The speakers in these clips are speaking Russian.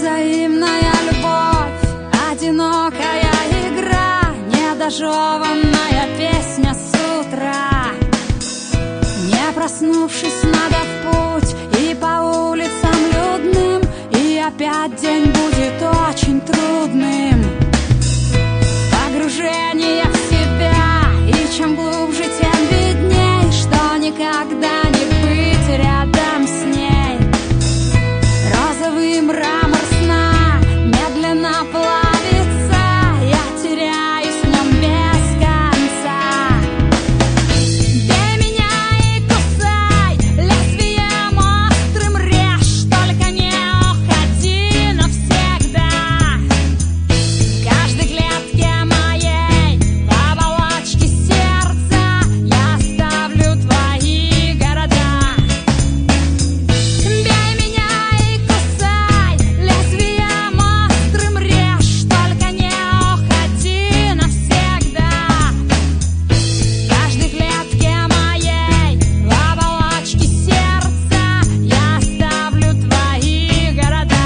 Невзаимная любовь, одинокая игра, недожеванная песня с утра. Не проснувшись, надо в путь, и по улицам людным, и опять день будет очень трудным. Погружение в себя, и чем глубже, тем видней, что никогда не быть рядом с ней. Розовый мрамор сна медленно плавится, я теряюсь в нем без конца. Бей меня и кусай, лезвием острым режь, только не уходи навсегда. В каждой клетке моей, в оболочке сердца, я оставлю твои города. Бей меня и кусай, лезвием острым режь, только не уходи навсегда. В каждой клетке моей, в оболочке сердца, я оставлю твои города.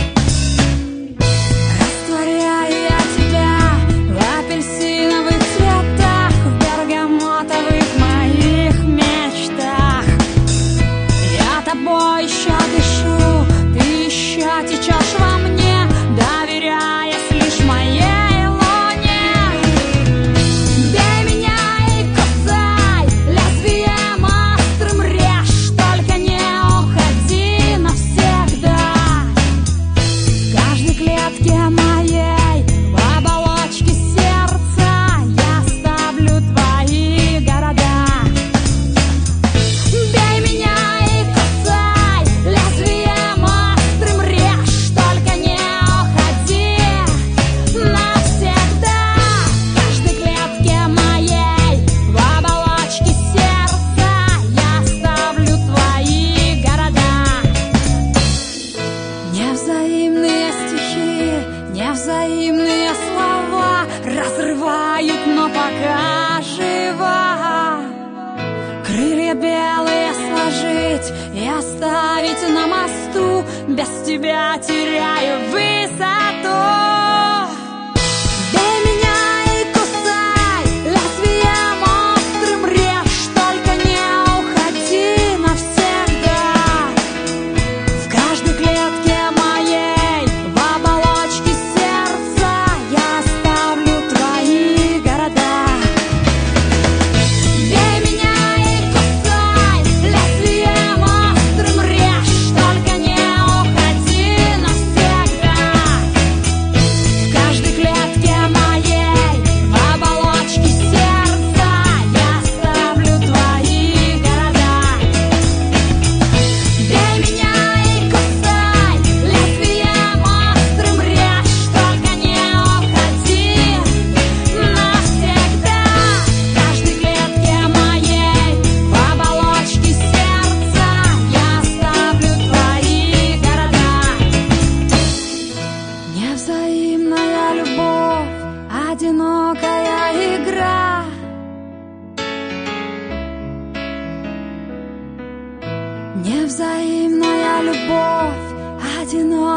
Растворяю я тебя в апельсиновых цветах, в бергамотовых моих мечтах. Я тобой еще дышу, ты еще течешь во мне, доверяясь лишь моей луне. Бей меня и кусай, лезвием острым режь, только не уходи навсегда. В каждой клетке моей, в оболочке сердца, я оставлю твои города. Бей меня и кусай, лезвием острым режь, только не уходи навсегда. В каждой клетке моей, в оболочке сердца, я оставлю твои города. Невзаимные стихи, невзаимные слова разрывают, но пока жива. Крылья белые сложить и оставить на мосту, без тебя теряю высоту. Бей меня и кусай, лезвием острым режь, только не уходи навсегда. В каждой клетке моей, в оболочке сердца, я оставлю твои города. Бей меня и кусай, лезвием острым режь, только не уходи навсегда. В каждой клетке моей, в оболочке сердца, я оставлю твои города. Бей меня и кусай, лезвием острым режь, только не уходи навсегда. В каждой клетке моей, в оболочке сердца, я оставлю твои города. Невзаимная любовь, одинокая игра. Невзаимная любовь, одинокая